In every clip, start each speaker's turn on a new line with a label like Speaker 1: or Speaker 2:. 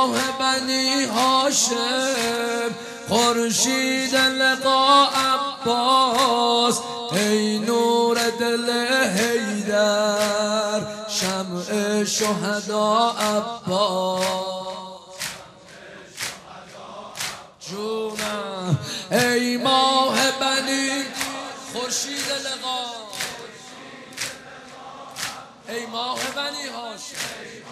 Speaker 1: ماه بنی هاشم خورشید لقا عباس ای نور دل حیدر شمع شهدا عباس جونم ای ماه بنی خورشید لقا ای ماه بنی هاشم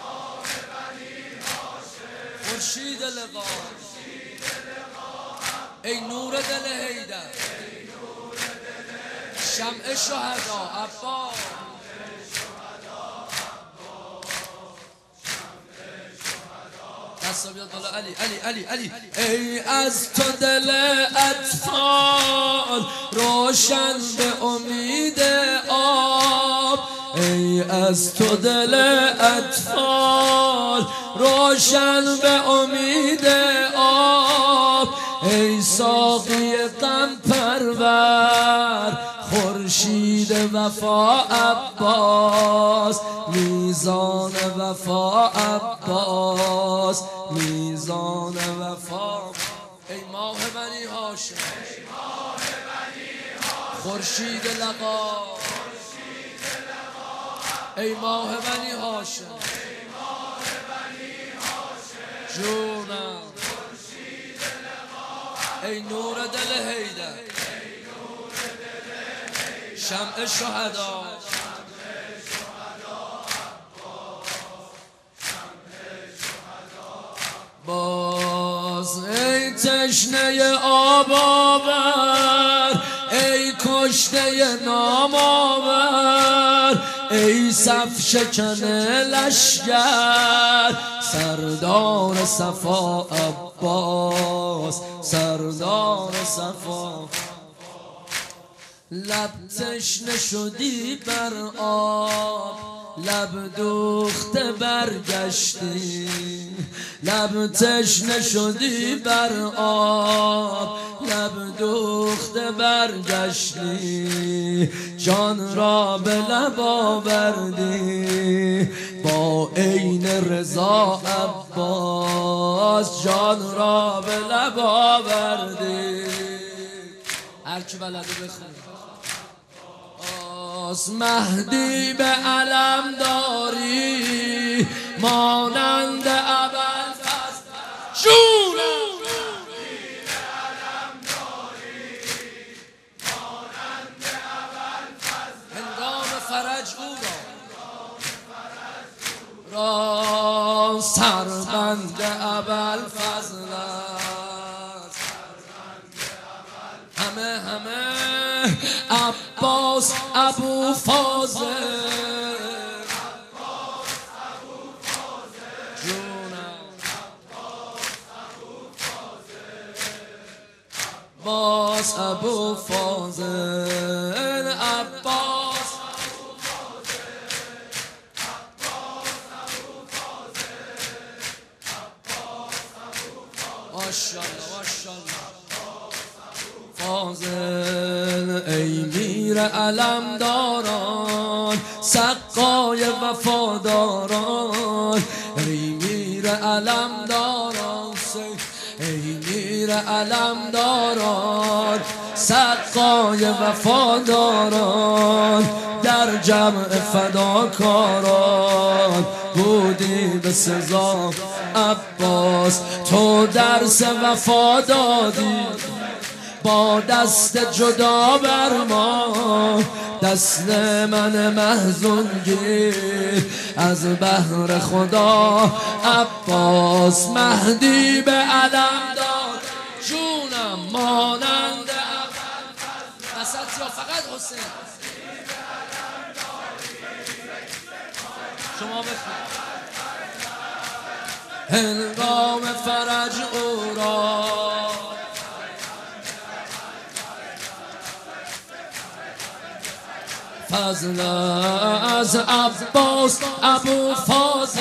Speaker 1: خورشید لقا ای نور دل حیدر شمع شهدا عباس دستا بیاد بالا علی علی علی علی ای از تو دل اطفال روشن به امید آب ای از تو دل اطفال روشن به امید آب ای ساقی غم پرور خورشید وفا عباس میزان وفا عباس میزان وفا ای ماه بنی هاشم خورشید لقا ای ماه بنی هاشم جونم ای نور دل حیدر شمع شهدا باز ای تشنه آب آور ای کشته نام آور ای صف شکن لشگر سردار صفا عباس سردار صفا لب تشنه شدی بر آب لب دوخته برگشتی لب تشنه شدی بر آب لب دوخته برگشتی جان را به لب آوردی با عین رضا عباس جان را به لب آوردی هرکی بلده بخونه مهدی به علم داری مانند ابوالفضل جونم مهدی به علم داری مانند ابوالفضل هنگام فرج او را سربند ابوالفضل همه عباس ابو فاضل جونم عباس ابو فاضل عباس ماشاءالله ماشاءالله فاضل ای میر علمداران سقای وفاداران ای میر علمداران ای میر علمداران سقای وفاداران در جمع فداکاران بودی به سزا عباس تو درس وفا دادی با دست جدا بر ما دست من محزون گیر از بحر خدا عباس مهدی به علم داد جونم مانند ابوالفضل وسط یا فقط حسین شما بخونید هنگام فرج او را فضل از عباس ابو فاضل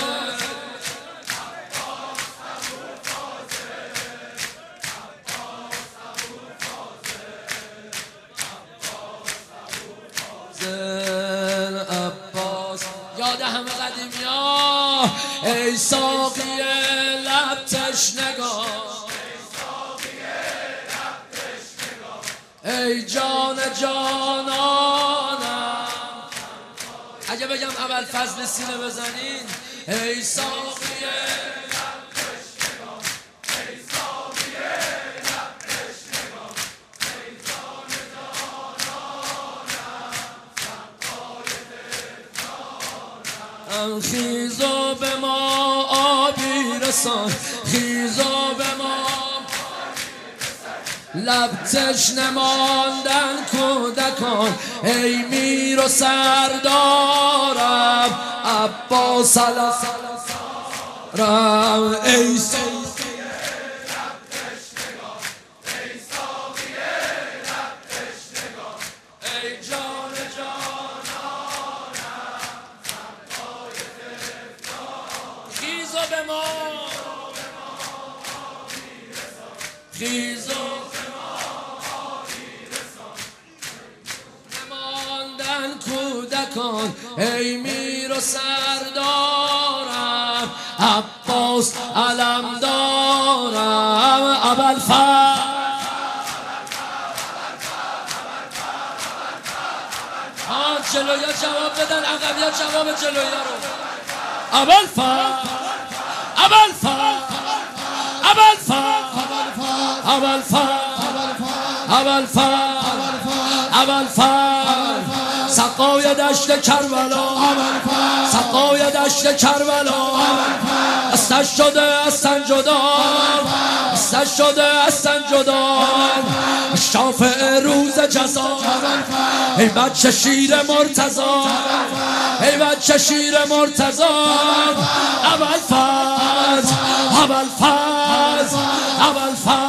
Speaker 1: عباس یاد همه قدیمی ها ای ساقی لب تشنگان ای جان جانانم. اگه بگم اول فضل سینه بزنین ای ساقی خیز و به ما آبی رسان خیز و به ما لب تشنه ماندن کودکان ای میر و سردارم عباس رم ای ساقی لب تشنگان ای ساقی لب تشنگان ای جان جانانم خیز و به ما خیز و کودکان ای میر و سردارم عباس علم دارم ابوالفضل جلویا جواب بدن عقبیا جواب جلویا رو ابوالفضل ابوالفضل ابوالفضل ابوالفضل ابوالفضل سقای دشت کربلا سقای دشت کربلا استش شده از تن جدا استش شده از تن جدا شافع روز جزا ای بچه شیر مرتضی ای بچه شیر مرتضی ابوالفضل ابوالفضل ابوالفضل